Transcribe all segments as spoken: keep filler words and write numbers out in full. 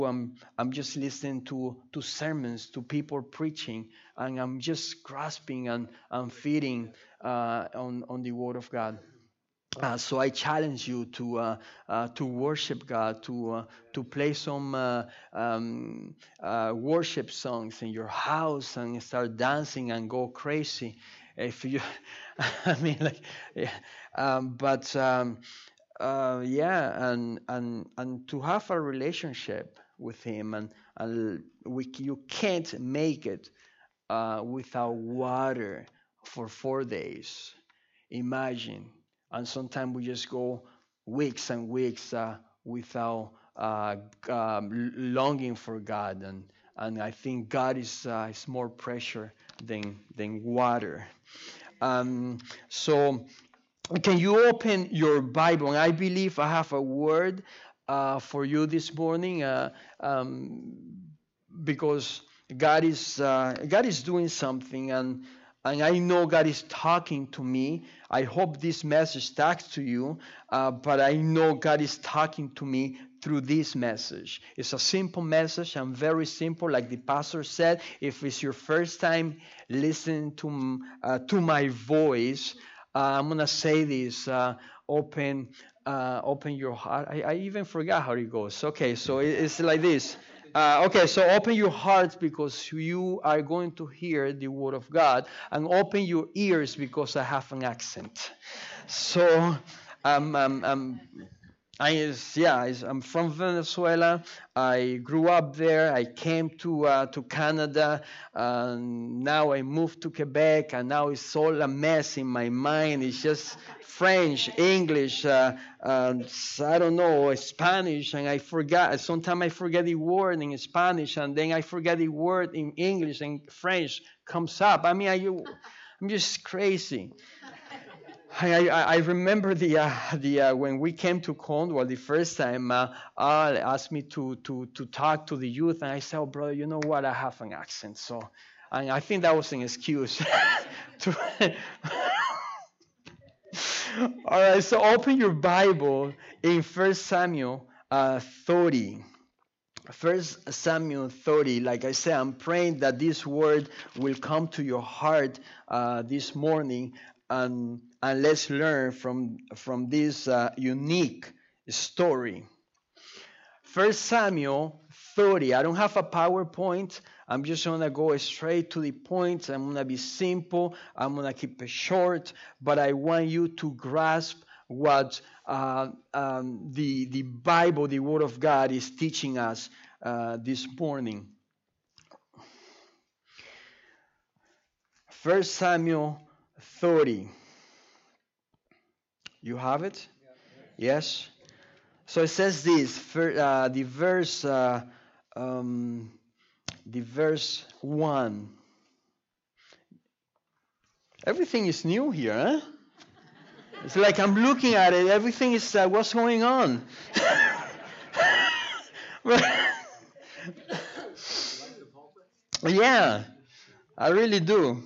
I'm, I'm just listening to, to sermons, to people preaching, and I'm just grasping and, and feeding uh, on, on the Word of God. Uh, so I challenge you to uh, uh, to worship God, to uh, to play some uh, um, uh, worship songs in your house and start dancing and go crazy. If you, I mean, like, yeah. um, but um, uh, yeah, and and and to have a relationship with Him, and and we you can't make it uh, without water for four days. Imagine. And sometimes we just go weeks and weeks uh, without uh, um, longing for God, and and I think God is uh, is more pressure than than water. Um, so can you open your Bible? And I believe I have a word uh, for you this morning, uh, um, because God is uh, God is doing something, and and I know God is talking to me. I hope this message talks to you, uh, but I know God is talking to me through this message. It's a simple message and very simple, like the pastor said. If it's your first time listening to uh, to my voice, uh, I'm gonna say this: uh, open, uh, open your heart. I, I even forgot how it goes. Okay, so it, it's like this. Uh, okay, so open your hearts because you are going to hear the word of God, and open your ears because I have an accent. So, um, um, um, I is yeah, is- I'm from Venezuela. I grew up there. I came to uh, to Canada. And now I moved to Quebec, and now it's all a mess in my mind. It's just French, English, uh, um, I don't know, Spanish, and I forgot. Sometimes I forget the word in Spanish, and then I forget the word in English, and French comes up. I mean, I, I'm just crazy. I, I, I remember the uh, the uh, when we came to Cornwall the first time, uh, Al asked me to to to talk to the youth, and I said, "Oh, brother, you know what? I have an accent." So, and I think that was an excuse. to All right, so open your Bible in First Samuel uh, thirty. First Samuel thirty. Like I said, I'm praying that this word will come to your heart uh, this morning, and and let's learn from from this uh, unique story. First Samuel thirty. I don't have a PowerPoint. I'm just gonna go straight to the point. I'm gonna be simple. I'm gonna keep it short, but I want you to grasp what uh, um, the the Bible, the Word of God, is teaching us uh, this morning. First Samuel thirty. You have it? Yes. So it says this. For, uh, the verse. Uh, um, the verse one. Everything is new here, huh? It's like I'm looking at it. Everything is, uh, what's going on? Yeah, I really do.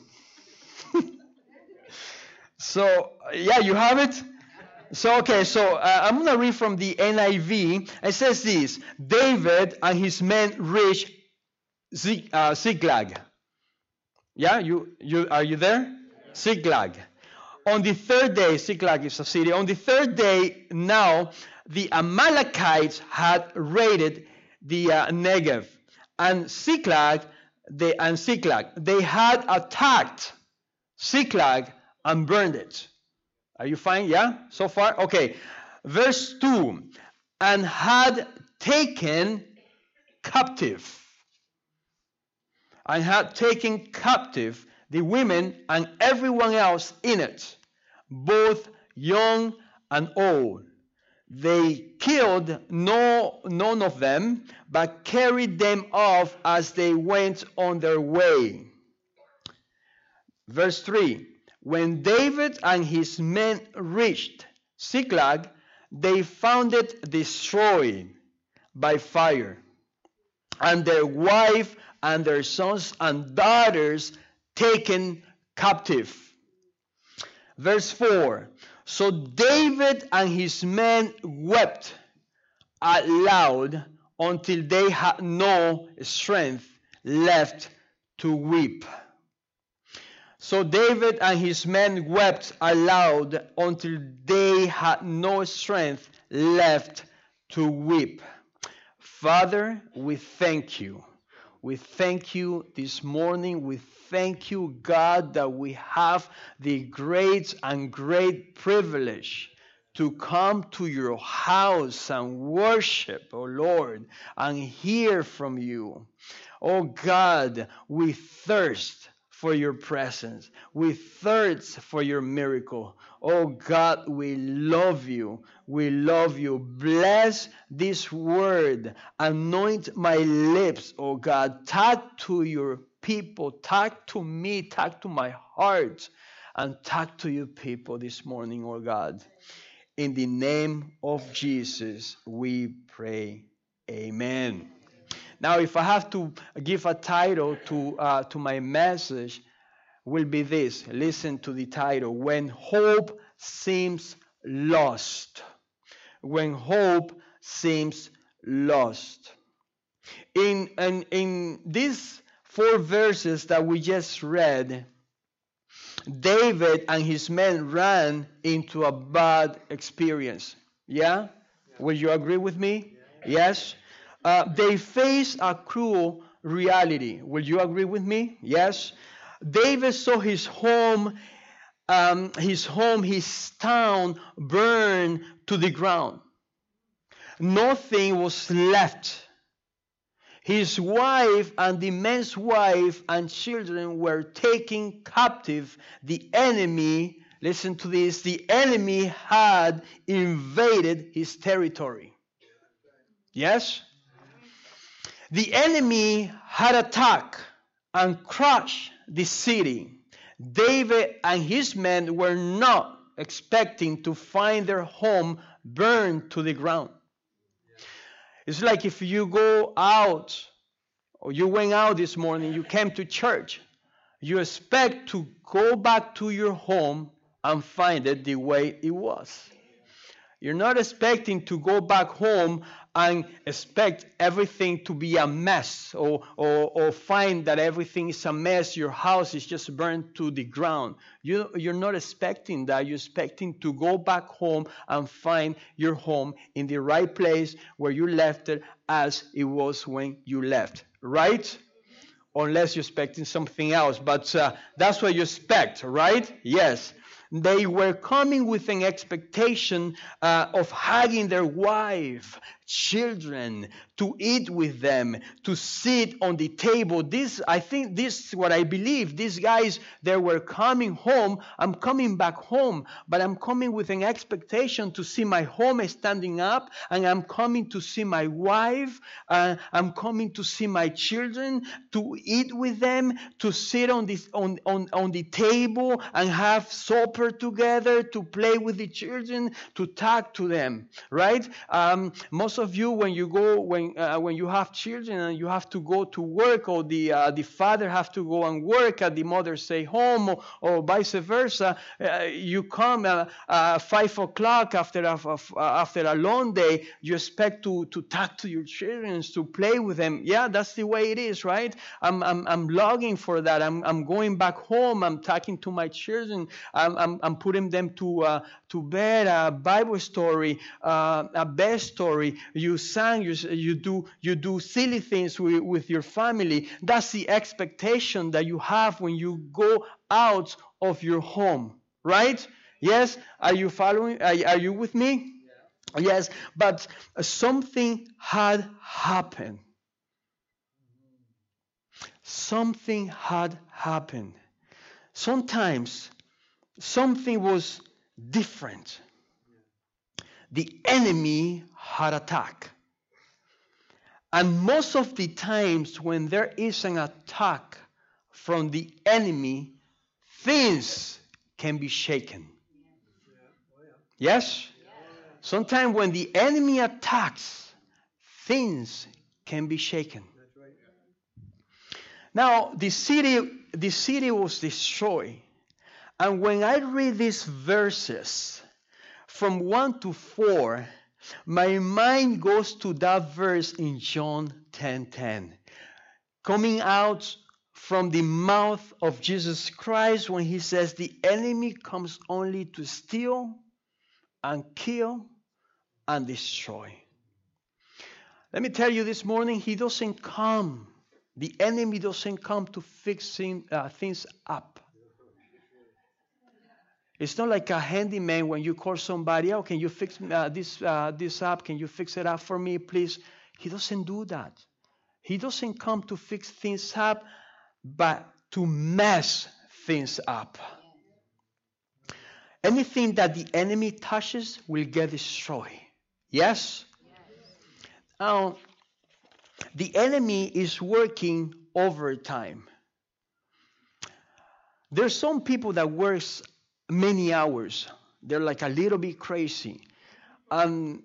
So, yeah, you have it? So, okay, so uh, I'm going to read from the N I V. It says this: David and his men reached Zig, uh, Ziklag. Yeah, you, you are you there? Ziklag. On the third day, Ziklag is a city. On the third day, now the Amalekites had raided the uh, Negev, and Ziklag, they and Ziklag, they had attacked Ziklag and burned it. Are you fine? Yeah, so far, okay. Verse two, and had taken captive, and had taken captive the women and everyone else in it, both young and old. They killed no none of them, but carried them off as they went on their way. Verse three. When David and his men reached Ziklag, they found it destroyed by fire, and their wife and their sons and daughters taken captive. Verse four. So David and his men wept aloud until they had no strength left to weep. So David and his men wept aloud until they had no strength left to weep. Father, we thank you. We thank you this morning. We thank you, God, that we have the great and great privilege to come to your house and worship, oh Lord, and hear from you. Oh God, we thirst for your presence. We thirst for your miracle. Oh God, we love you. We love you. Bless this word. Anoint my lips, oh God. Talk to your people. Talk to me. Talk to my heart. And talk to your people this morning, oh God. In the name of Jesus, we pray. Amen. Now, if I have to give a title to uh, to my message, will be this. Listen to the title. When Hope Seems Lost. When Hope Seems Lost. In, in, in these four verses that we just read, David and his men ran into a bad experience. Yeah? Will you agree with me? Yes? Uh, they faced a cruel reality. Will you agree with me? Yes? David saw his home, um, his home, his town burn to the ground. Nothing was left. His wife and the man's wife and children were taken captive. The enemy, listen to this, the enemy had invaded his territory. Yes? The enemy had attacked and crushed the city. David and his men were not expecting to find their home burned to the ground. It's like if you go out, or you went out this morning, you came to church, you expect to go back to your home and find it the way it was. You're not expecting to go back home and expect everything to be a mess, or, or, or find that everything is a mess, your house is just burned to the ground. You, you're not expecting that. You're expecting to go back home and find your home in the right place where you left it as it was when you left, right? Unless you're expecting something else, but uh, that's what you expect, right? Yes. They were coming with an expectation uh, of hugging their wife, children, to eat with them, to sit on the table. This, I think this is what I believe. These guys, they were coming home. I'm coming back home, but I'm coming with an expectation to see my home standing up, and I'm coming to see my wife. Uh, I'm coming to see my children, to eat with them, to sit on this on, on, on the table and have supper together, to play with the children, to talk to them, right? Um, most of you, when you go, when uh, when you have children and you have to go to work, or the uh, the father have to go and work and the mother stay home, or, or vice versa, uh, you come uh, uh, five o'clock after a, uh, after a long day, you expect to to talk to your children, to play with them. Yeah, that's the way it is, right? I'm I'm I'm longing for that. I'm I'm going back home. I'm talking to my children. I'm I'm, I'm putting them to uh, to bed. A Bible story, uh, a best story. You sang. You you do you do silly things with, with your family. That's the expectation that you have when you go out of your home, right? Yes. Are you following? Are, are you with me? Yeah. Yes. But something had happened. Something had happened. Sometimes something was different. The enemy had attacked. And most of the times when there is an attack from the enemy, things can be shaken. Yes? Sometimes when the enemy attacks, things can be shaken. Now, the city, the city was destroyed. And when I read these verses, from one to four, My mind goes to that verse in John ten ten, coming out from the mouth of Jesus Christ when he says, the enemy comes only to steal and kill and destroy. Let me tell you this morning, he doesn't come. The enemy doesn't come to fix uh, things up. It's not like a handyman when you call somebody, oh, can you fix uh, this, uh, this up? Can you fix it up for me, please? He doesn't do that. He doesn't come to fix things up, but to mess things up. Anything that the enemy touches will get destroyed. Yes? Now, the enemy is working overtime. There's some people that works many hours. They're like a little bit crazy. Um,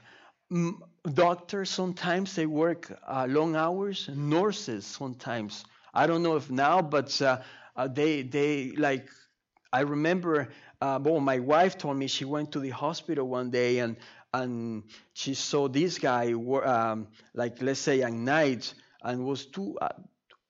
doctors sometimes they work uh, long hours. Nurses sometimes. I don't know if now, but uh, uh, they they like. I remember. Uh, well, my wife told me she went to the hospital one day and. And she saw this guy, um, like let's say at night, and was two uh,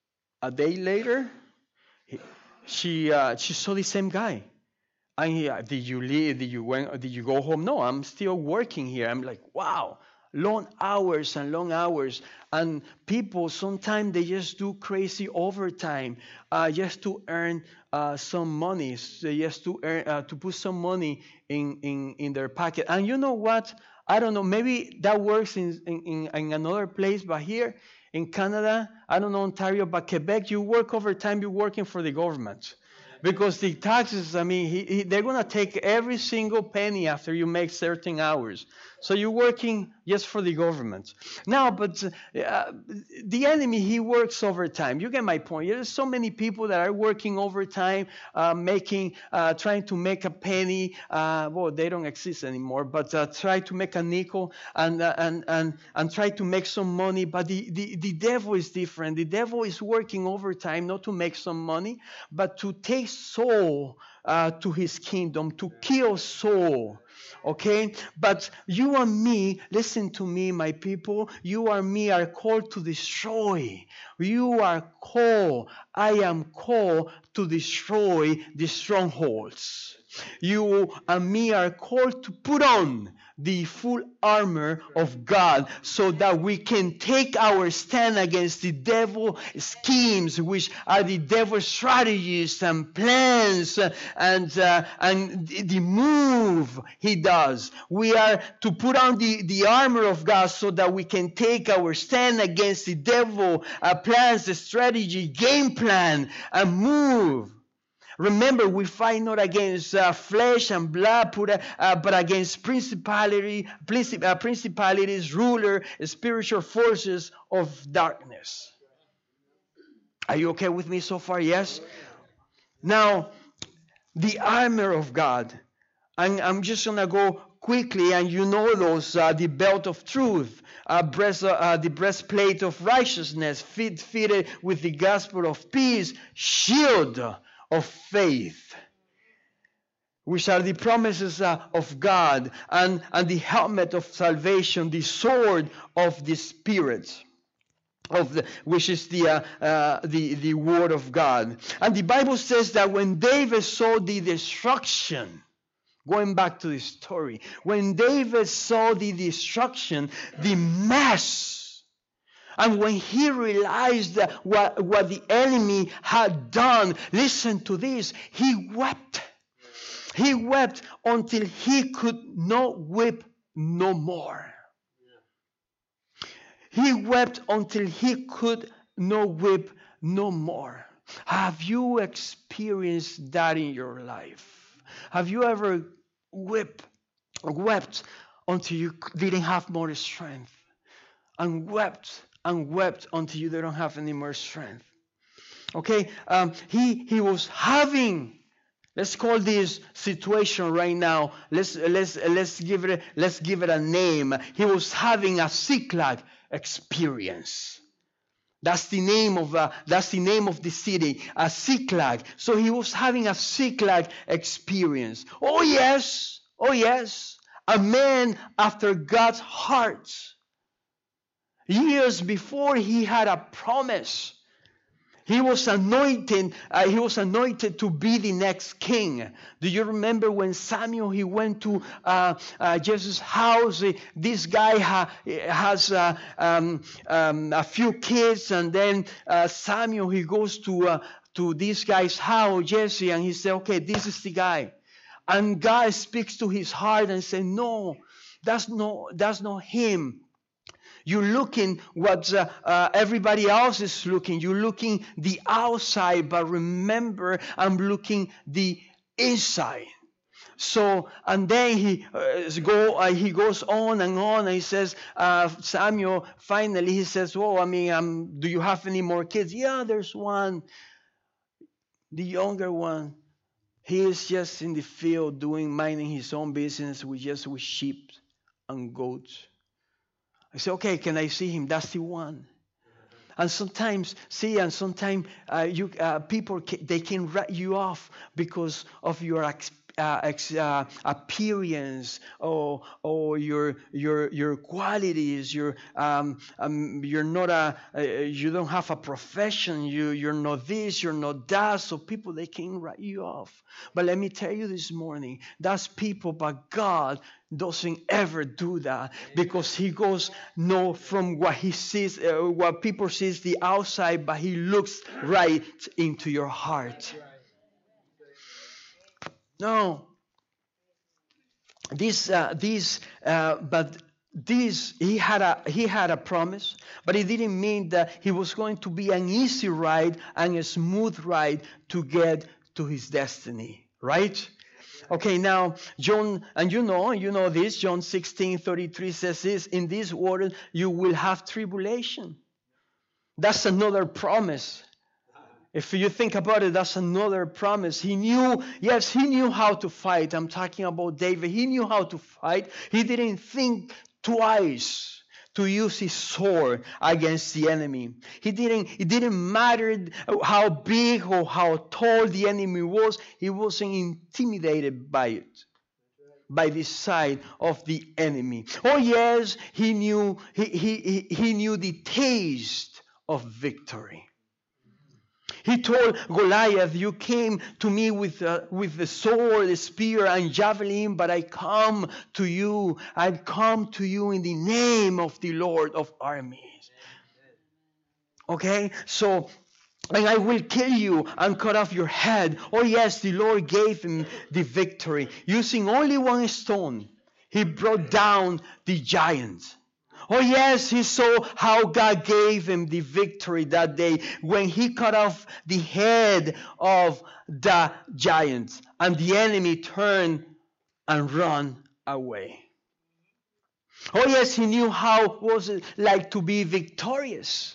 a day later. He, she uh, she saw the same guy. And he, uh, did you leave? Did you went? Did you go home? No, I'm still working here. I'm like, wow, long hours and long hours. And people sometimes they just do crazy overtime uh, just to earn uh, some money, so just to earn uh, to put some money in, in, in their pocket. And you know what? I don't know. Maybe that works in, in, in another place, but here in Canada, I don't know Ontario, but Quebec, you work overtime. You're working for the government. Because the taxes, I mean, he, he, they're going to take every single penny after you make certain hours. So you're working just for the government. Now, but uh, the enemy, he works overtime. You get my point. There's so many people that are working overtime, uh, making, uh, trying to make a penny. Uh, well, they don't exist anymore, but uh, try to make a nickel and uh, and and and try to make some money. But the, the, the devil is different. The devil is working overtime not to make some money, but to take soul uh, to his kingdom, to kill soul. Okay, but you and me, listen to me, my people, you and me are called to destroy. You are called, I am called to destroy the strongholds. You and me are called to put on the full armor of God so that we can take our stand against the devil schemes, which are the devil strategies and plans and uh, and the move he does. We are to put on the, the armor of God so that we can take our stand against the devil uh, plans, the strategy, game plan, and move. Remember, we fight not against uh, flesh and blood, uh, but against principality, princip- uh, principalities, ruler, spiritual forces of darkness. Are you okay with me so far? Yes? Now, the armor of God. And I'm just going to go quickly, and you know those, uh, the belt of truth, uh, breast, uh, the breastplate of righteousness, fit, fitted with the gospel of peace, shield of faith, which are the promises uh, of God, and, and the helmet of salvation, the sword of the Spirit, of the, which is the, uh, uh, the, the word of God. And the Bible says that when David saw the destruction, going back to the story, when David saw the destruction, the mess, and when he realized that what, what the enemy had done, listen to this, he wept. He wept until he could not weep no more. He wept until he could not weep no more. Have you experienced that in your life? Have you ever wept, wept until you didn't have more strength? And wept and wept until you don't have any more strength. Okay, um, he he was having, let's call this situation right now. Let's let's let's give it let's give it a name. He was having a Ziklag experience. That's the name of uh, that's the name of the city, a Ziklag. So he was having a Ziklag experience. Oh yes, oh yes. a man after God's heart. Years before, he had a promise. He was anointed. Uh, he was anointed to be the next king. Do you remember when Samuel he went to uh, uh, Jesus' house? This guy ha, has uh, um, um, a few kids, and then uh, Samuel he goes to uh, to this guy's house, Jesse, and he said, "Okay, this is the guy." And God speaks to his heart and said, "No, that's no, that's not him. You're looking what uh, uh, everybody else is looking. You're looking the outside, but remember, I'm looking the inside." So, and then he uh, go uh, he goes on and on, and he says, uh, Samuel, finally, he says, "Oh, I mean, um, do you have any more kids?" "Yeah, there's one, the younger one. He is just in the field doing, minding his own business with just with sheep and goats." I say, "Okay, can I see him?" "That's the one." And sometimes, see, and sometimes uh, you uh, people ca- they can write you off because of your ex- uh, ex- uh, appearance or or your your your qualities. Your um, um you're not a uh, you don't have a profession. You you're not this. You're not that. So people they can write you off. But let me tell you this morning, that's people, but God doesn't ever do that, because he goes no from what he sees, uh, what people sees the outside, but he looks right into your heart. No, this uh, this uh, but this he had a he had a promise, but it didn't mean that he was going to be an easy ride and a smooth ride to get to his destiny, right? Okay, now John, and you know, you know this, John sixteen thirty-three says this, "In this world you will have tribulation." That's another promise. If you think about it, that's another promise. He knew, yes, he knew how to fight. I'm talking about David. He knew how to fight. He didn't think twice to use his sword against the enemy. He didn't, it didn't matter how big or how tall the enemy was. He wasn't intimidated by it, by the side of the enemy. Oh yes, he knew, he, he, he knew the taste of victory. He told Goliath, "You came to me with uh, with the sword, the spear, and javelin, but I come to you. I come to you in the name of the Lord of armies." Okay, so, "And I will kill you and cut off your head." Oh yes, the Lord gave him the victory. Using only one stone, he brought down the giant. Oh yes, he saw how God gave him the victory that day when he cut off the head of the giant and the enemy turned and run away. Oh yes, he knew how was it like to be victorious.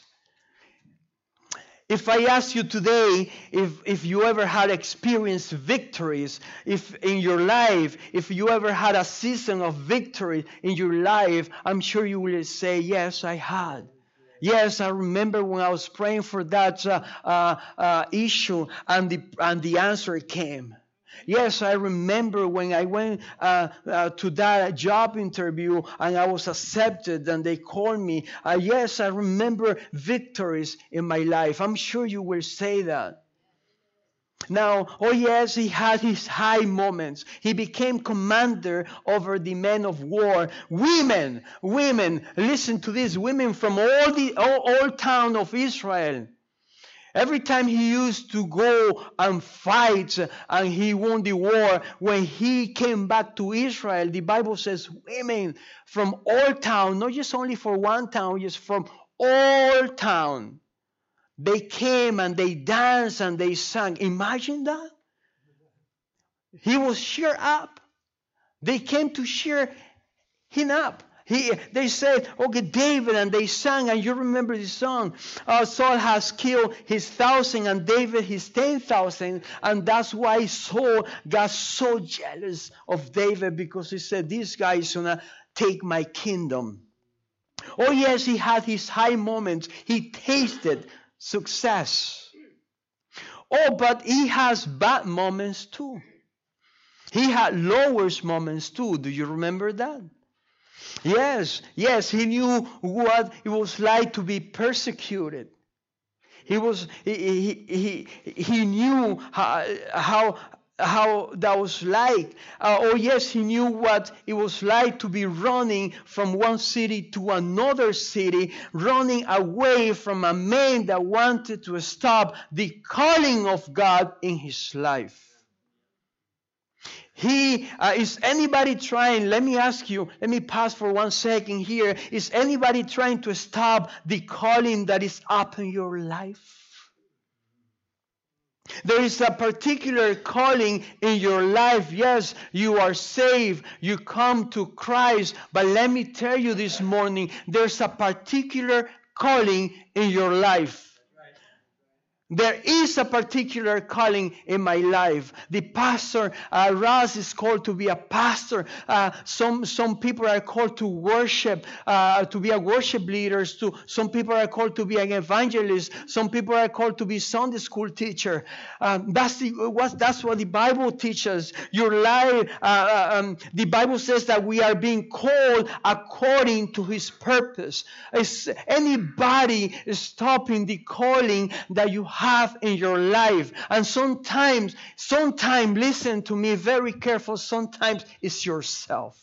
If I ask you today, if, if you ever had experienced victories if in your life, if you ever had a season of victory in your life, I'm sure you will say, "Yes, I had." Yes, I remember when I was praying for that uh, uh, uh, issue, and the and the answer came. Yes, I remember when I went uh, uh, to that job interview and I was accepted and they called me. Uh, yes, I remember victories in my life. I'm sure you will say that. Now, oh yes, he had his high moments. He became commander over the men of war. Women, women, listen to this. Women from all the all, all town of Israel. Every time he used to go and fight and he won the war, when he came back to Israel, the Bible says women from all town, not just only for one town, just from all town, they came and they danced and they sang. Imagine that. He was cheered up. They came to cheer him up. He, they said, "Okay, David," and they sang, and you remember the song, uh, "Saul has killed his thousand and David his ten thousand," and that's why Saul got so jealous of David, because he said, "This guy is going to take my kingdom." Oh yes, he had his high moments. He tasted success. Oh, but he has bad moments too. He had lowest moments too. Do you remember that? Yes, yes, he knew what it was like to be persecuted. He was he he he, he knew how, how how that was like. Uh, oh yes, he knew what it was like to be running from one city to another city, running away from a man that wanted to stop the calling of God in his life. He uh, is anybody trying, let me ask you, let me pause for one second here. Is anybody trying to stop the calling that is up in your life? There is a particular calling in your life. Yes, you are saved. You come to Christ. But let me tell you this morning, there's a particular calling in your life. There is a particular calling in my life. The pastor, uh, Ross, is called to be a pastor. Uh, some some people are called to worship, uh, to be a worship leaders. To some people are called to be an evangelist. Some people are called to be Sunday school teacher. Um, that's the what that's what the Bible teaches. Your life, uh, um, the Bible says that we are being called according to His purpose. Is anybody stopping the calling that you have? have in your life? And sometimes, sometimes, listen to me very careful, sometimes it's yourself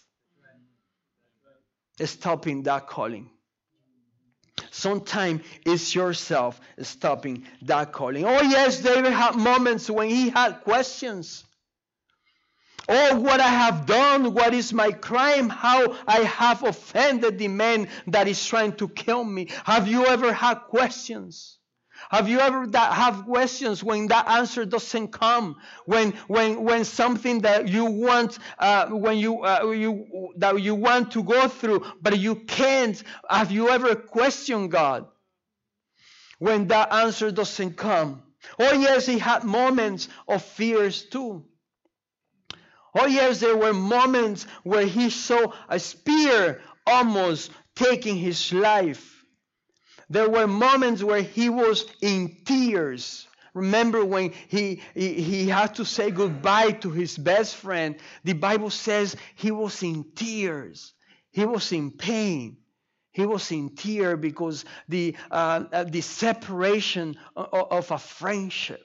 stopping that calling. Sometimes it's yourself stopping that calling. Oh yes, David had moments when he had questions. Oh, what I have done, what is my crime, how I have offended the man that is trying to kill me. Have you ever had questions? Have you ever that have questions when that answer doesn't come? When when when something that you want uh, when you uh, you that you want to go through but you can't? Have you ever questioned God when that answer doesn't come? Oh yes, he had moments of fears too. Oh yes, there were moments where he saw a spear almost taking his life. There were moments where he was in tears. Remember when he, he, he had to say goodbye to his best friend? The Bible says he was in tears. He was in pain. He was in tears because the, uh, the separation of, of a friendship.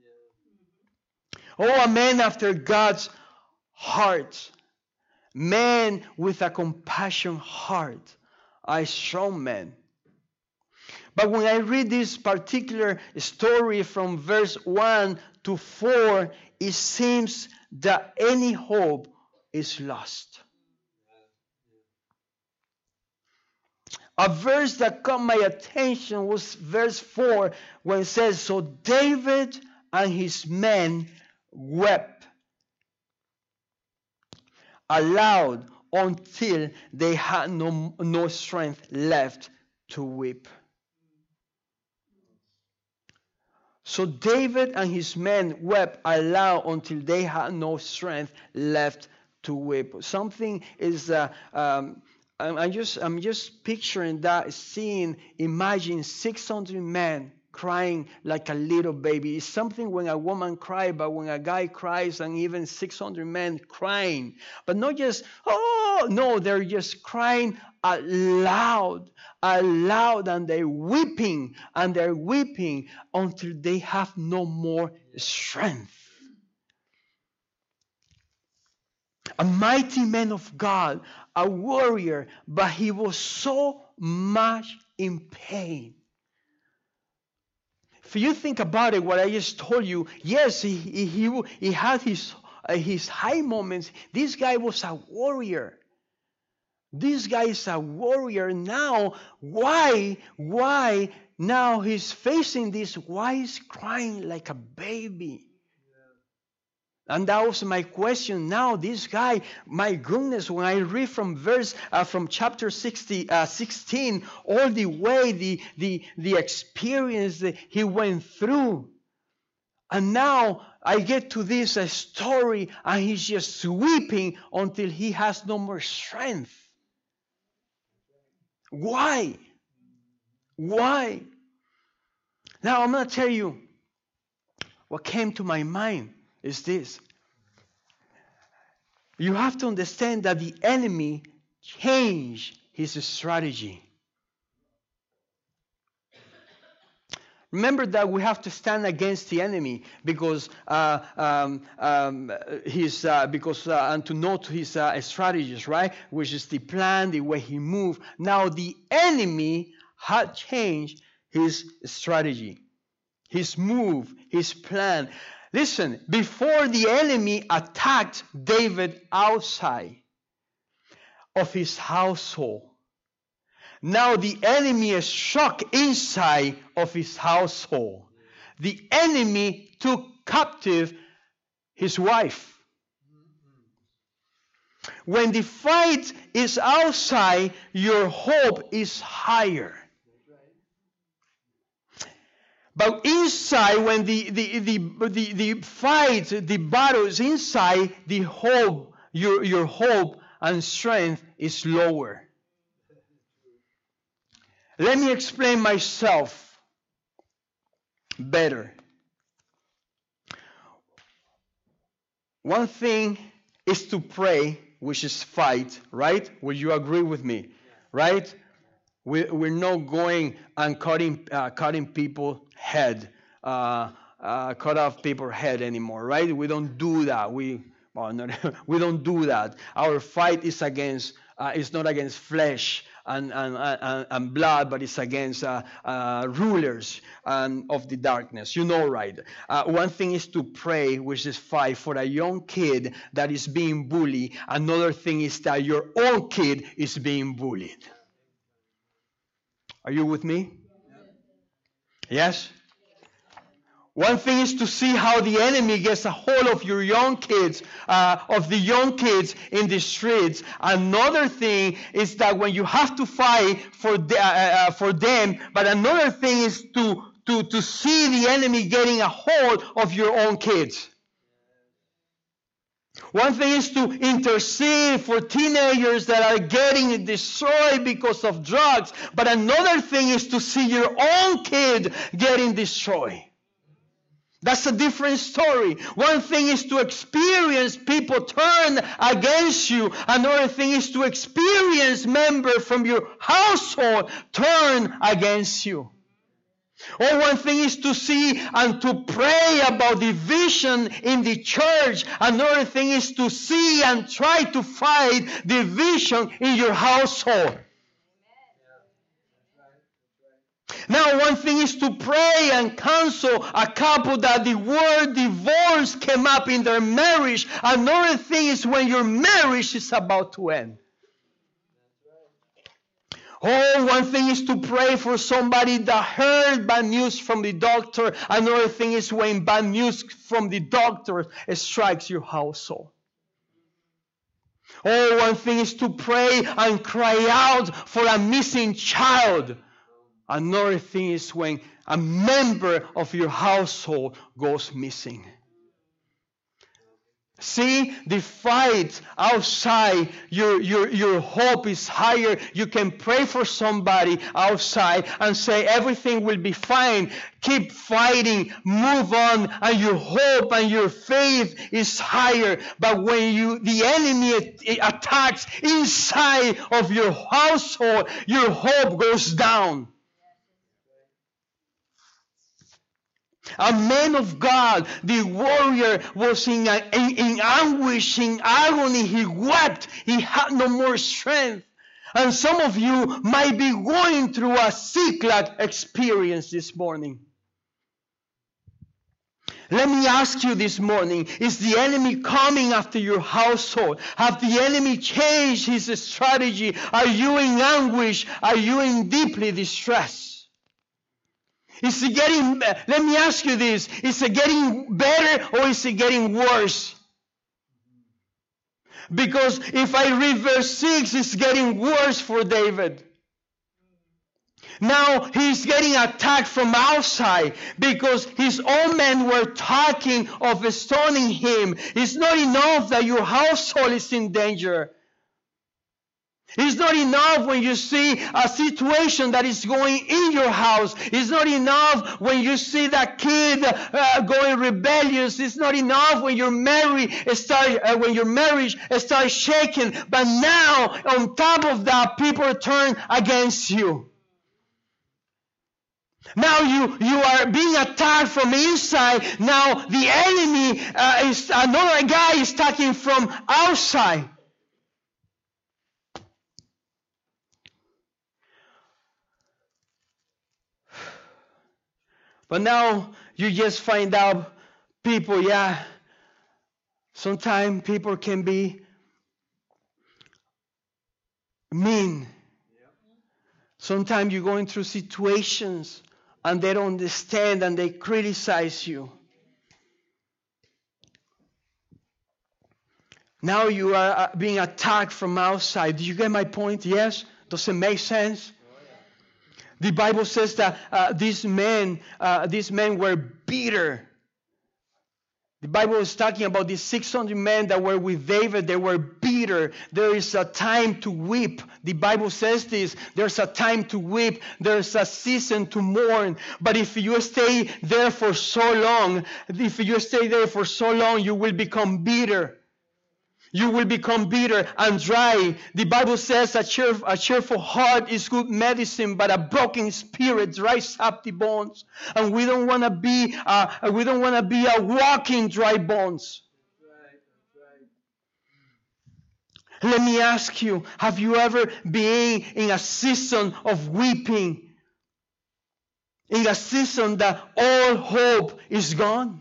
Oh, a man after God's heart. Man with a compassion heart. A strong man. But when I read this particular story from verse one to four, it seems that any hope is lost. A verse that caught my attention was verse four, when it says, "So David and his men wept aloud until they had no, no strength left to weep." So David and his men wept aloud until they had no strength left to weep. Something is, uh, um, I'm, I'm just, I'm just picturing that scene. Imagine six hundred men crying like a little baby. It's something when a woman cries, but when a guy cries, and even six hundred men crying, but not just oh no, they're just crying aloud, aloud, and they're weeping, and they're weeping until they have no more strength. A mighty man of God, a warrior, but he was so much in pain. If you think about it, what I just told you, yes, he he he, he had his uh, his high moments. This guy was a warrior. This guy is a warrior now. Why? Why now he's facing this? Why is crying like a baby? And that was my question. Now this guy, my goodness, when I read from verse, uh, from chapter sixty, uh, sixteen, all the way, the, the, the experience that he went through. And now I get to this uh, story, and he's just weeping until he has no more strength. Why? Why? Now I'm going to tell you what came to my mind is this. You have to understand that the enemy changed his strategy. Remember that we have to stand against the enemy because uh, um, um, his uh, because uh, and to note his uh, strategies, right? Which is the plan, the way he moved. Now the enemy had changed his strategy, his move, his plan. Listen, before the enemy attacked David outside of his household, now the enemy is struck inside of his household. The enemy took captive his wife. When the fight is outside, your hope is higher. But inside, when the, the, the, the, the fight, the battle is inside, the hope, your, your hope and strength is lower. Let me explain myself better. One thing is to pray, which is fight, right? Will you agree with me? Right? We, we're not going and cutting uh, cutting people's head, uh, uh, cut off people's head anymore, right? We don't do that. We well, not, we don't do that. Our fight is against. Uh, it's not against flesh and, and, and, and blood, but it's against uh, uh, rulers um, of the darkness. You know, right? Uh, one thing is to pray, which is fight for a young kid that is being bullied. Another thing is that your own kid is being bullied. Are you with me? Yes? One thing is to see how the enemy gets a hold of your young kids, uh, of the young kids in the streets. Another thing is that when you have to fight for the, uh, uh, for them, but another thing is to, to, to see the enemy getting a hold of your own kids. One thing is to intercede for teenagers that are getting destroyed because of drugs, but another thing is to see your own kid getting destroyed. That's a different story. One thing is to experience people turn against you. Another thing is to experience members from your household turn against you. Or one thing is to see and to pray about division in the church. Another thing is to see and try to fight division in your household. Now, one thing is to pray and counsel a couple that the word divorce came up in their marriage. Another thing is when your marriage is about to end. Oh, one thing is to pray for somebody that heard bad news from the doctor. Another thing is when bad news from the doctor strikes your household. Oh, one thing is to pray and cry out for a missing child. Another thing is when a member of your household goes missing. See, the fight outside, your, your, your hope is higher. You can pray for somebody outside and say everything will be fine. Keep fighting, move on, and your hope and your faith is higher. But when you the enemy attacks inside of your household, your hope goes down. A man of God, the warrior, was in, a, in, in anguish, in agony. He wept. He had no more strength. And some of you might be going through a Ziklag experience this morning. Let me ask you this morning, is the enemy coming after your household? Have the enemy changed his strategy? Are you in anguish? Are you in deeply distress? Is it getting, let me ask you this, is it getting better or is it getting worse? Because if I read verse six, it's getting worse for David. Now he's getting attacked from outside because his own men were talking of stoning him. It's not enough that your household is in danger. It's not enough when you see a situation that is going in your house. It's not enough when you see that kid uh, going rebellious. It's not enough when your marriage start, uh, when your marriage starts shaking. But now, on top of that, people turn against you. Now you, you are being attacked from inside. Now the enemy uh, is another guy is attacking from outside. But now you just find out people, yeah, sometimes people can be mean. Sometimes you're going through situations and they don't understand and they criticize you. Now you are being attacked from outside. Do you get my point? Yes? Does it make sense? The Bible says that uh, these men, uh, these men were bitter. The Bible is talking about these six hundred men that were with David. They were bitter. There is a time to weep. The Bible says this. There's a time to weep. There's a season to mourn. But if you stay there for so long, if you stay there for so long, you will become bitter. You will become bitter and dry. The Bible says a, cheer, a cheerful heart is good medicine, but a broken spirit dries up the bones. And we don't want to be, uh, we don't want to be a walking dry bones. Let me ask you: have you ever been in a season of weeping? In a season that all hope is gone?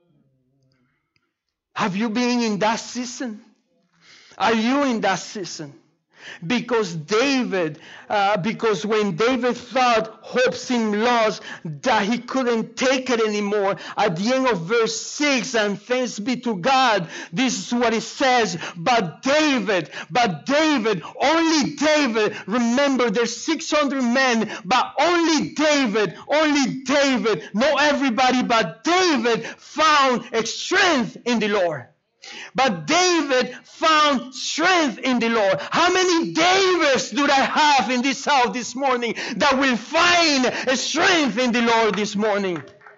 Have you been in that season? Are you in that season? Because David, uh, because when David thought hope seemed lost, that he couldn't take it anymore, at the end of verse six, and thanks be to God, this is what it says: but David, but David, only David, remember there's six hundred men, but only David, only David, not everybody, but David found strength in the Lord. But David found strength in the Lord. How many Davids do I have in this house this morning that will find strength in the Lord this morning?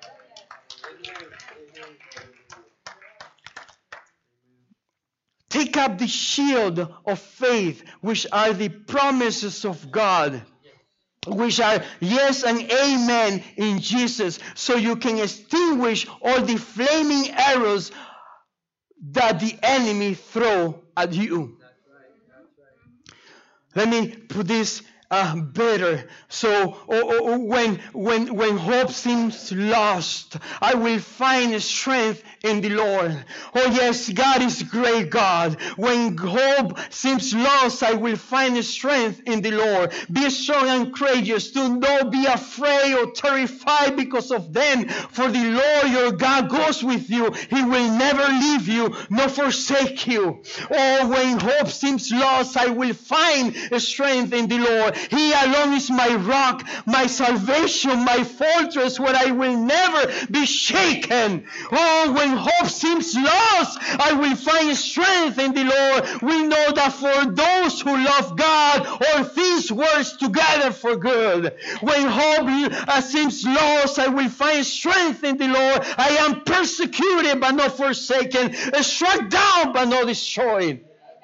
Take up the shield of faith, which are the promises of God, which are yes and amen in Jesus, so you can extinguish all the flaming arrows that the enemy throw at you. That's right, that's right. Let me put this uh, better. So oh, oh, when when when hope seems lost, I will find strength in the Lord. Oh yes, God is great God. When hope seems lost, I will find strength in the Lord. Be strong and courageous. Do not be afraid or terrified because of them. For the Lord your God goes with you. He will never leave you nor forsake you. Oh, when hope seems lost, I will find strength in the Lord. He alone is my rock, my salvation, my fortress, where I will never be shaken. Oh, when hope seems lost, I will find strength in the Lord. We know that for those who love God, all things work together for good. When hope uh, seems lost, I will find strength in the Lord. I am persecuted but not forsaken, struck down but not destroyed.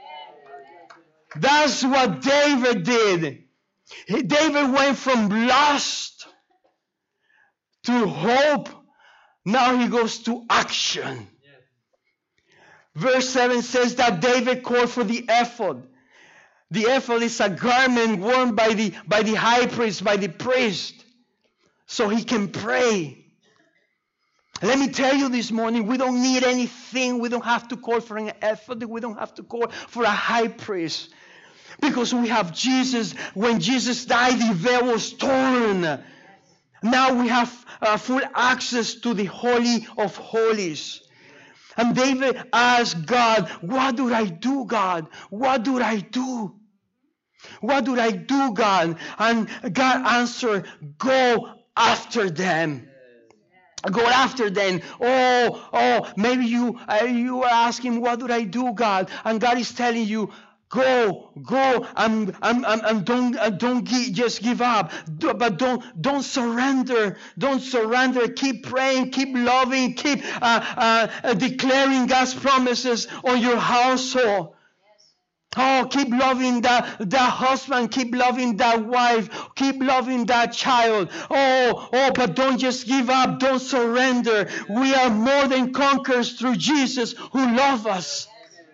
That's what David did. David went from lost to hope. Now he goes to action. Yes. Verse seven says that David called for the ephod. The ephod is a garment worn by the, by the high priest, by the priest, so he can pray. Let me tell you this morning, we don't need anything. We don't have to call for an ephod. We don't have to call for a high priest. Because we have Jesus. When Jesus died, the veil was torn. Now we have uh, full access to the Holy of Holies. And David asked God, what do I do, God? What do I do? What do I do, God? And God answered, go after them. Go after them. Oh, oh, maybe you, uh, you are asking, what do I do, God? And God is telling you, Go, go, and, and, and, and don't, and don't gi- just give up. Do, but don't, don't surrender. Don't surrender. Keep praying, keep loving, keep uh, uh, declaring God's promises on your household. Oh, keep loving that, that husband. Keep loving that wife. Keep loving that child. Oh, oh, but don't just give up. Don't surrender. We are more than conquerors through Jesus who loves us.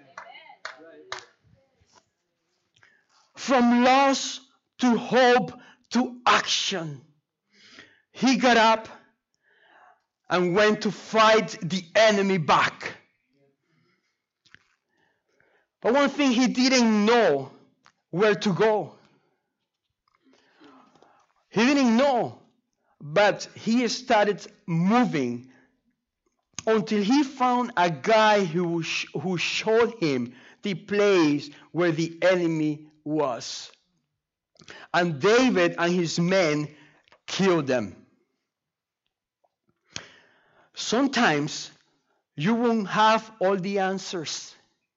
From loss to hope to action. He got up and went to fight the enemy back. But one thing, he didn't know where to go. He didn't know, but he started moving until he found a guy who, who showed him the place where the enemy was. And David and his men killed them. Sometimes you won't have all the answers.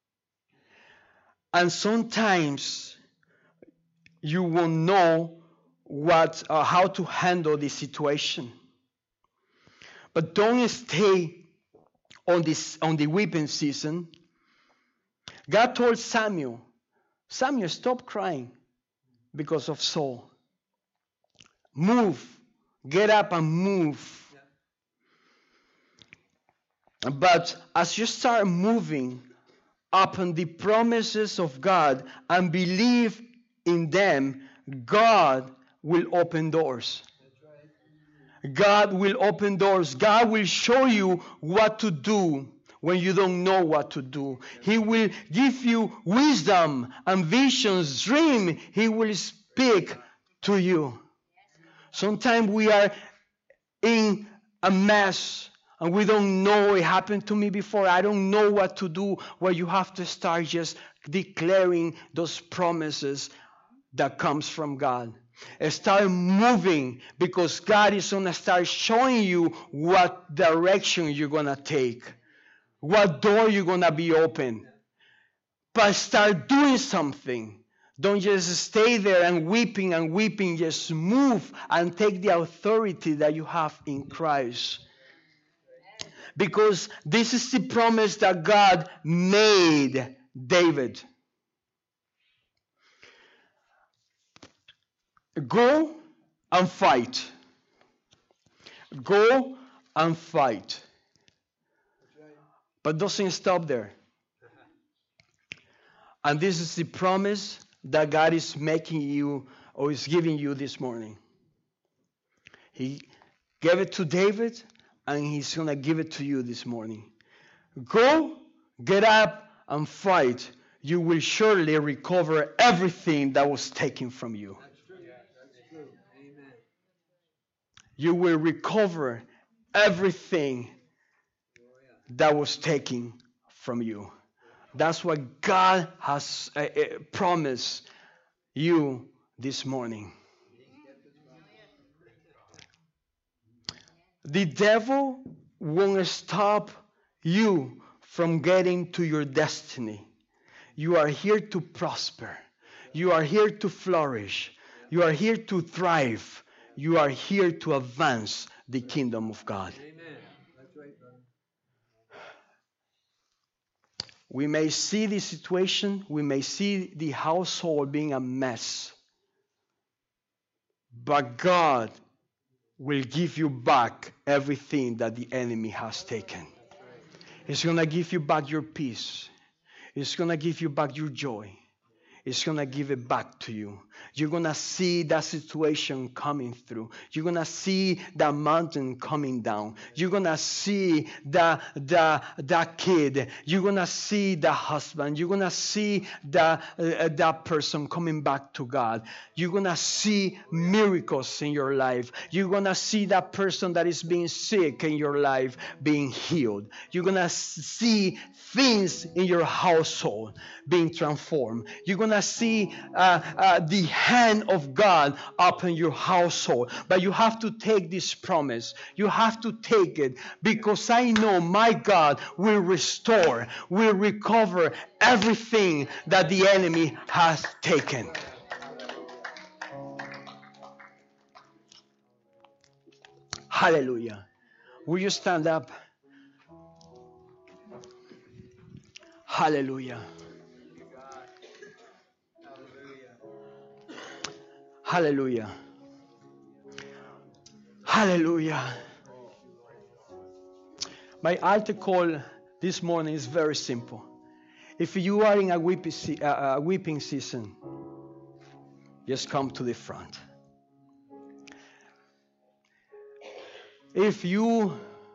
And sometimes you won't know what uh, how to handle the situation. But don't stay on this on the weeping season. God told Samuel, Samuel, stop crying because of Saul. Move. Get up and move. But as you start moving upon the promises of God and believe in them, God will open doors. God will open doors. God will show you what to do when you don't know what to do. He will give you wisdom and visions, dream. He will speak to you. Sometimes we are in a mess and we don't know. It happened to me before. I don't know what to do. Well, you have to start just declaring those promises that comes from God. Start moving, because God is going to start showing you what direction you're going to take, what door you're going to be open. But start doing something. Don't just stay there and weeping and weeping. Just move and take the authority that you have in Christ. Because this is the promise that God made David. Go and fight. Go and fight. But doesn't stop there. And this is the promise that God is making you, or is giving you this morning. He gave it to David, and he's going to give it to you this morning. Go, get up, and fight. You will surely recover everything that was taken from you. That's true. Yeah, that's true. Amen. You will recover everything that was taken from you. That's what God has uh, uh, promised you this morning. The devil won't stop you from getting to your destiny. You are here to prosper. You are here to flourish. You are here to thrive. You are here to advance the kingdom of God. Amen. That's right, brother. We may see the situation, we may see the household being a mess, but God will give you back everything that the enemy has taken. He's going to give you back your peace. He's going to give you back your joy. He's going to give it back to you. You're going to see that situation coming through. You're going to see that mountain coming down. You're going to see that, that, that kid. You're going to see the husband. You're going to see that, uh, that person coming back to God. You're going to see miracles in your life. You're going to see that person that is being sick in your life being healed. You're going to see things in your household being transformed. You're going to see uh, uh, the hand of God upon your household. But you have to take this promise. You have to take it, because I know my God will restore, will recover everything that the enemy has taken. Hallelujah. Will you stand up? Hallelujah. Hallelujah. Hallelujah. My altar call this morning is very simple. If you are in a weeping, se- uh, a weeping season, just come to the front. If you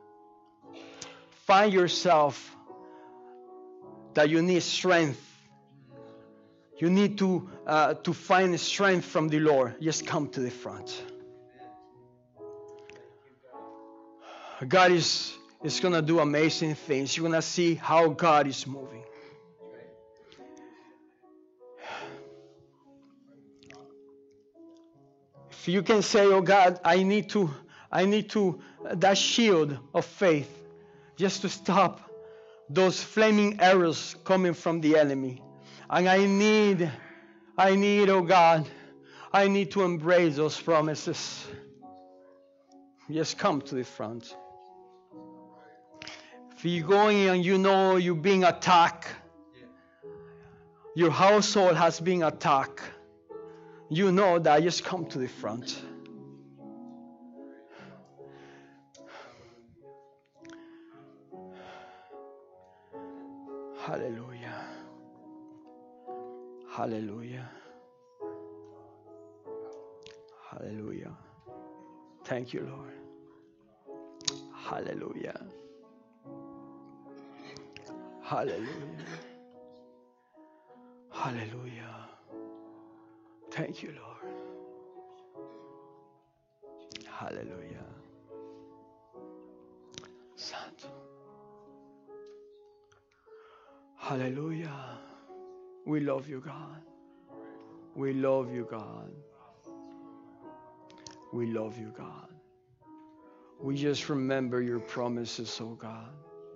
find yourself that you need strength, you need to uh, to find strength from the Lord, just come to the front. God is, is going to do amazing things. You're going to see how God is moving. If you can say, oh God, I need to, I need to, uh, that shield of faith, just to stop those flaming arrows coming from the enemy. And I need, I need, oh God, I need to embrace those promises. Just come to the front. If you're going and you know you're being attacked, your household has been attacked, you know that, just come to the front. Hallelujah. Hallelujah. Hallelujah. Thank you, Lord. Hallelujah. Hallelujah. Hallelujah. Thank you, Lord. Hallelujah. Santo. Hallelujah. We love you, God. We love you, God. We love you, God. We just remember your promises, oh God.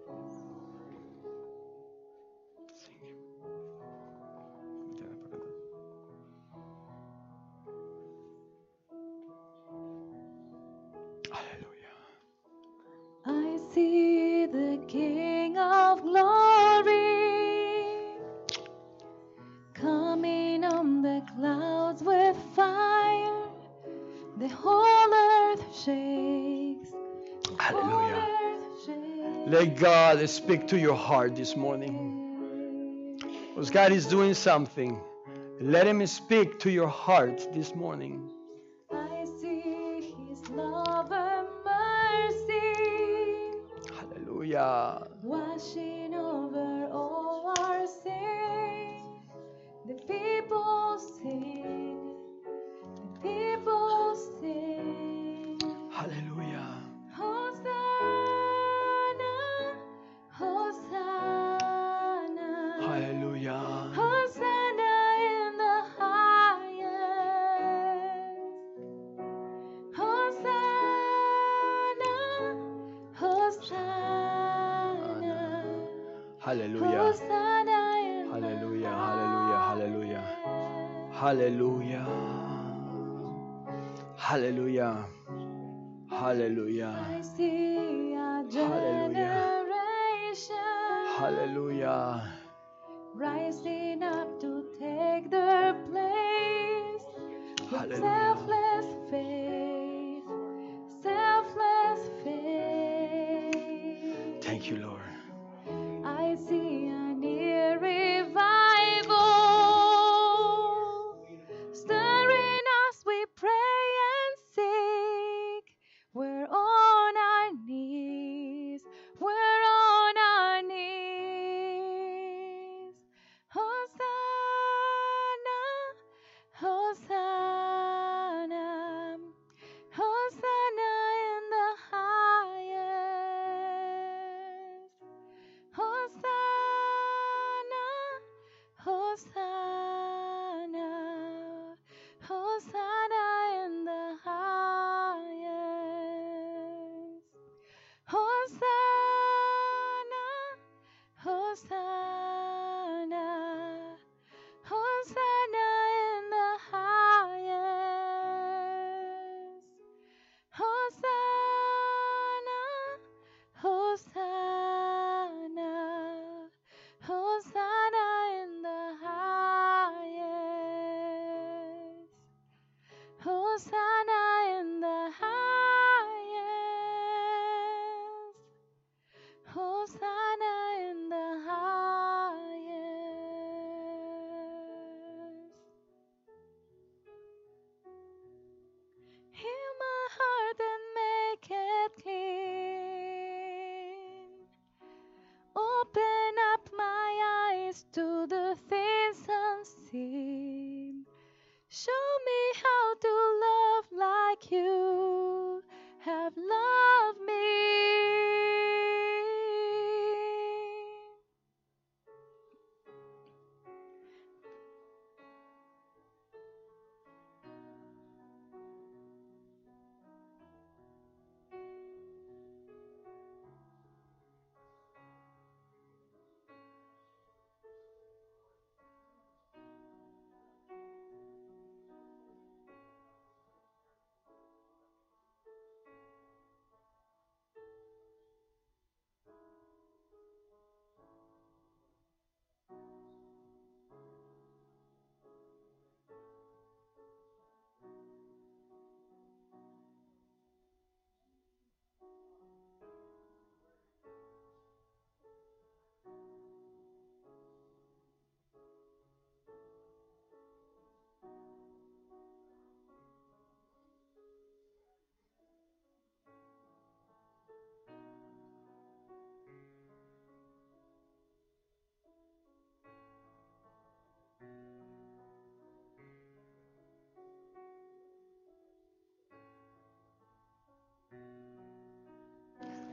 I see the King of Glory coming on the clouds with fire. The whole earth shakes. The Hallelujah. whole earth shakes. Let God speak to your heart this morning. Because God is doing something. Let Him speak to your heart this morning. I see His love and mercy Hallelujah. washing over all our sin. The people sing, the people sing. Hallelujah. Hosanna, Hosanna. Hallelujah. Hosanna in the highest. Hosanna, Hosanna. Hallelujah. Hosanna in the Hallelujah. Hallelujah. Hallelujah. Hallelujah. Hallelujah. Hallelujah. I see a Hallelujah. generation Hallelujah. rising up to take their place with Hallelujah. selfless faith, selfless faith. Thank you, Lord. I see a near revival stirring us. We pray and seek. We're on our knees. We're on our knees. Hosanna, Hosanna, Hosanna in the highest.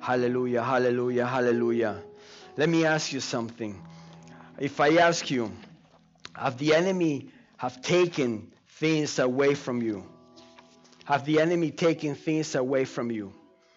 Hallelujah, hallelujah, hallelujah. Let me ask you something. If I ask you, have the enemy have taken things away from you? Have the enemy taken things away from you?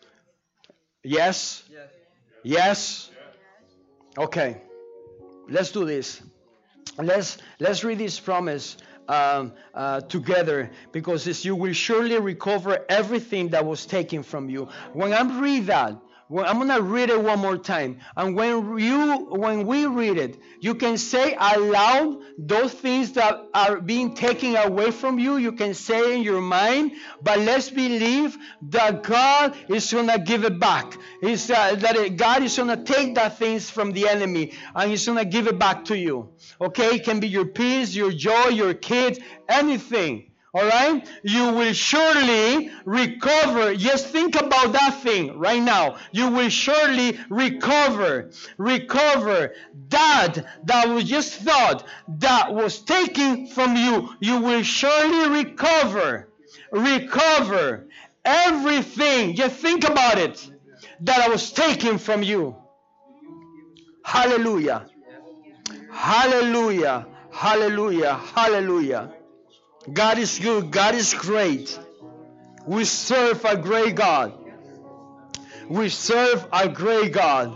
Yes? Yes. Yes? Okay. Let's do this. Let's let's read this promise um, uh, together, because this, you will surely recover everything that was taken from you. When I read that, well, I'm gonna read it one more time, and when you when we read it, you can say aloud those things that are being taken away from you. You can say in your mind, but let's believe that God is gonna give it back. Is uh, that it, God is gonna take that things from the enemy, and He's gonna give it back to you. Okay, it can be your peace, your joy, your kids, anything. All right? You will surely recover. Just think about that thing right now. You will surely recover. Recover that that was just thought that was taken from you. You will surely recover. Recover everything. Just think about it that was taken from you. Hallelujah. Hallelujah. Hallelujah. Hallelujah. God is good. God is great. We serve a great God. We serve a great God.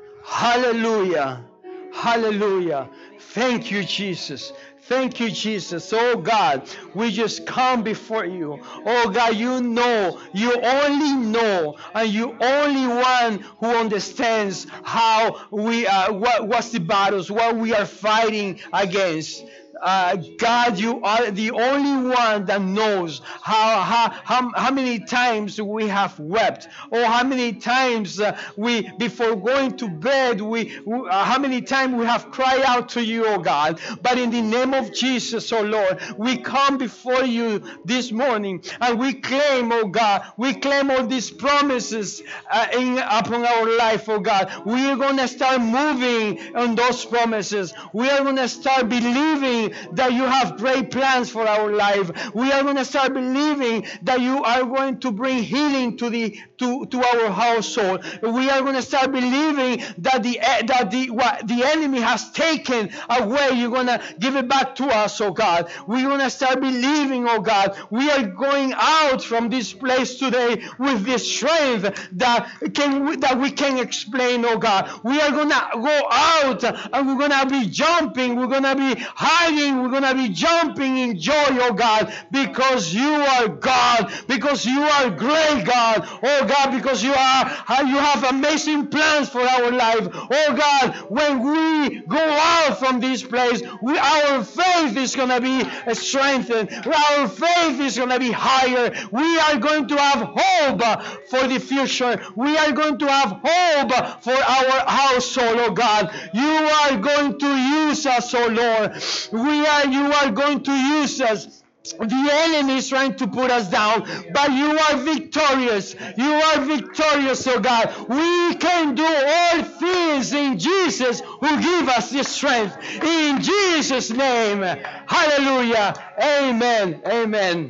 Hallelujah. Hallelujah. Thank you, Jesus. Thank you, Jesus. Oh God, we just come before you. Oh God, you know, you only know, and you only one who understands how we are, what, what's the battles, what we are fighting against. Uh, God, you are the only one that knows how, how how how many times we have wept, or how many times uh, we, before going to bed, we, we uh, how many times we have cried out to you, oh God. But in the name of Jesus, oh Lord, we come before you this morning, and we claim, oh God, we claim all these promises uh, in, upon our life, oh God. We are going to start moving on those promises. We are going to start believing that you have great plans for our life. We are going to start believing that you are going to bring healing to the to, to our household. We are going to start believing that the that the what the enemy has taken away, you're going to give it back to us, oh God. We're going to start believing, oh God. We are going out from this place today with this strength that can that we can explain, oh God. We are going to go out, and we're going to be jumping. We're going to be hiding. We're going to be jumping in joy, oh God, because you are God, because you are great God, oh God, because you are you have amazing plans for our life, oh God. When we go out from this place, we, our faith is going to be strengthened. Our faith is going to be higher. We are going to have hope for the future. We are going to have hope for our household, oh God. You are going to use us, oh Lord. We are, you are going to use us. The enemy is trying to put us down, but you are victorious. You are victorious, oh God. We can do all things in Jesus who give us the strength. In Jesus' name. Hallelujah. Amen. Amen.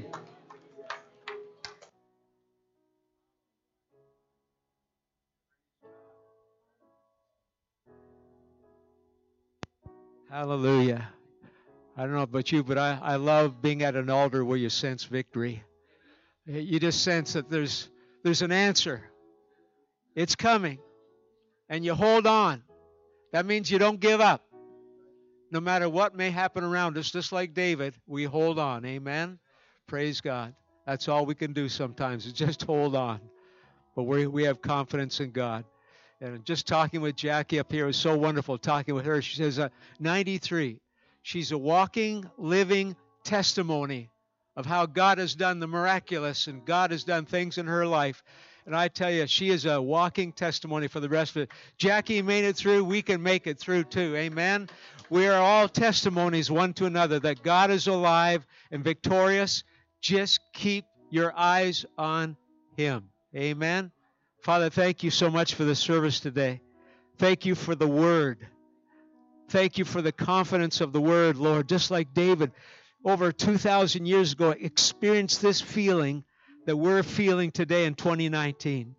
Hallelujah. I don't know about you, but I, I love being at an altar where you sense victory. You just sense that there's there's an answer. It's coming. And you hold on. That means you don't give up. No matter what may happen around us, just like David, we hold on. Amen? Praise God. That's all we can do sometimes, is just hold on. But we we have confidence in God. And just talking with Jackie up here was so wonderful, talking with her. She says, uh, ninety-three. She's a walking, living testimony of how God has done the miraculous, and God has done things in her life. And I tell you, she is a walking testimony for the rest of it. Jackie made it through. We can make it through too. Amen. We are all testimonies one to another that God is alive and victorious. Just keep your eyes on Him. Amen. Father, thank you so much for the service today. Thank you for the Word. Thank you for the confidence of the Word, Lord. Just like David, over two thousand years ago, experienced this feeling that we're feeling today in twenty nineteen.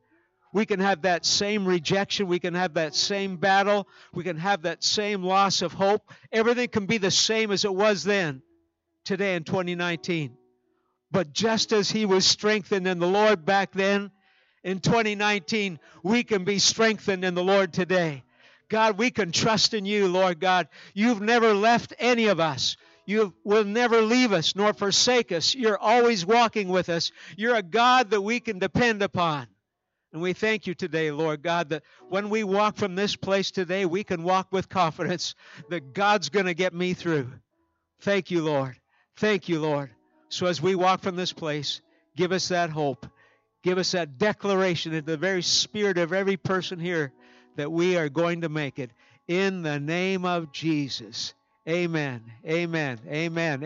We can have that same rejection. We can have that same battle. We can have that same loss of hope. Everything can be the same as it was then, today in twenty nineteen. But just as he was strengthened in the Lord back then, in twenty nineteen, we can be strengthened in the Lord today. God, we can trust in you, Lord God. You've never left any of us. You will never leave us nor forsake us. You're always walking with us. You're a God that we can depend upon. And we thank you today, Lord God, that when we walk from this place today, we can walk with confidence that God's going to get me through. Thank you, Lord. Thank you, Lord. So as we walk from this place, give us that hope. Give us that declaration in the very spirit of every person here that we are going to make it. In the name of Jesus. Amen. Amen. Amen.